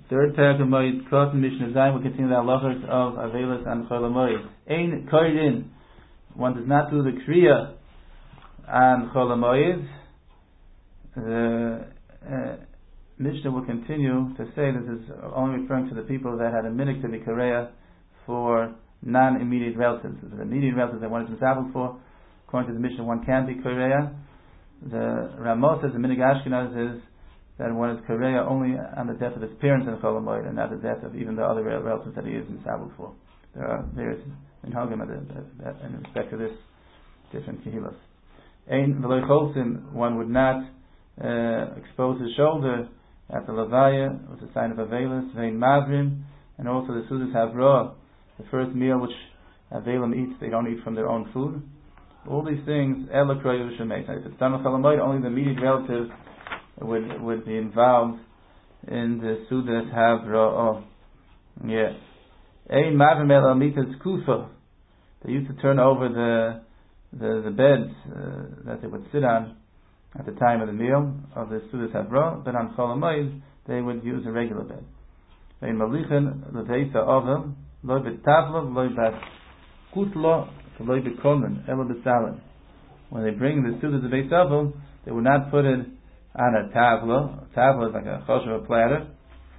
Third paragraph, Cotton Mishnah Zayin will continue the halachas of Avelis and Chol Hamoed. Ein Koydin, one does not do the Kriya and Chol Hamoed. The Mishnah will continue to say this is only referring to the people that had a minhag to be Kareya for non-immediate relatives. The immediate relatives that one is responsible for, according to the Mishnah, one can be Kareya. The Ramah says the minhag Ashkenaz is that one is Kareya only on the death of his parents in Chol Hamoed and not the death of even the other relatives that he is responsible for. There's minhagim in respect to this different kehilas. Ein v'lo cholsim, one would not expose his shoulder at the levaya was a sign of Avelis. Vein mavrim, and also the sudas have raw, the first meal which Avelim eats, they don't eat from their own food. All these things, ela kroyu shemei. If it's done with Chol Hamoed, only the immediate relatives would be involved in the sudas have raw. Yeah. Ein mavrim el mitas kufa. They used to turn over the beds that they would sit on at the time of the meal of the sudas havra, but on Chol Hamoed they would use a regular bed. Vein malichin leveisa ovel lo betavla lo bat kutlo lo bekomen elo besalin. When they bring the sudas of Beis Ovel, they would not put it on a tavla. A tavla is like a choshev, a platter.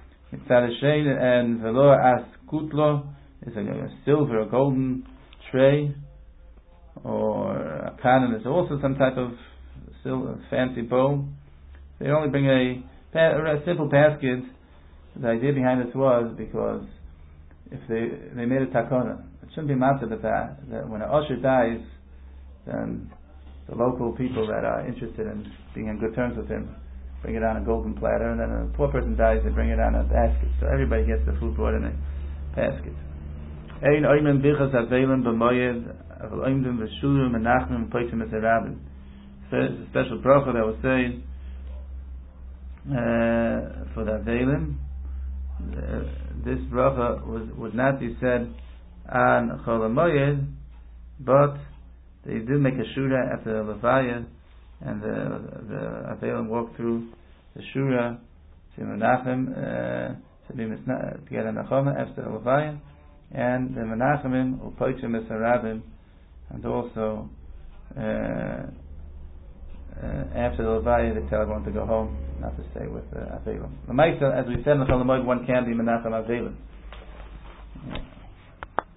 And velo as kutlo is like a silver, a golden tray, or a kanan is also some type of fancy bowl. They only bring a simple basket. The idea behind this was because if they made a takona, it shouldn't be matter that when an usher dies, then the local people that are interested in being on good terms with him bring it on a golden platter, and then a poor person dies, they bring it on a basket. So everybody gets the food brought in a basket. Ein oimen bichas avelim b'moyed aval oimdim v'shurim menachnim v'poitim eserabim. There's a special bracha that was saying for the avelim. This bracha would not be said on Chol Hamoed, but they do make a shura after the levaya, and the avelim walk through the shura to Menachem to get a nachama after the levaya, and the Menachemim u'poitim esarabim, and also after the levaya they tell everyone to go home, not to stay with avelim. The Maisa, as we said in the Chol Hamoed, one can be Menachem avelim.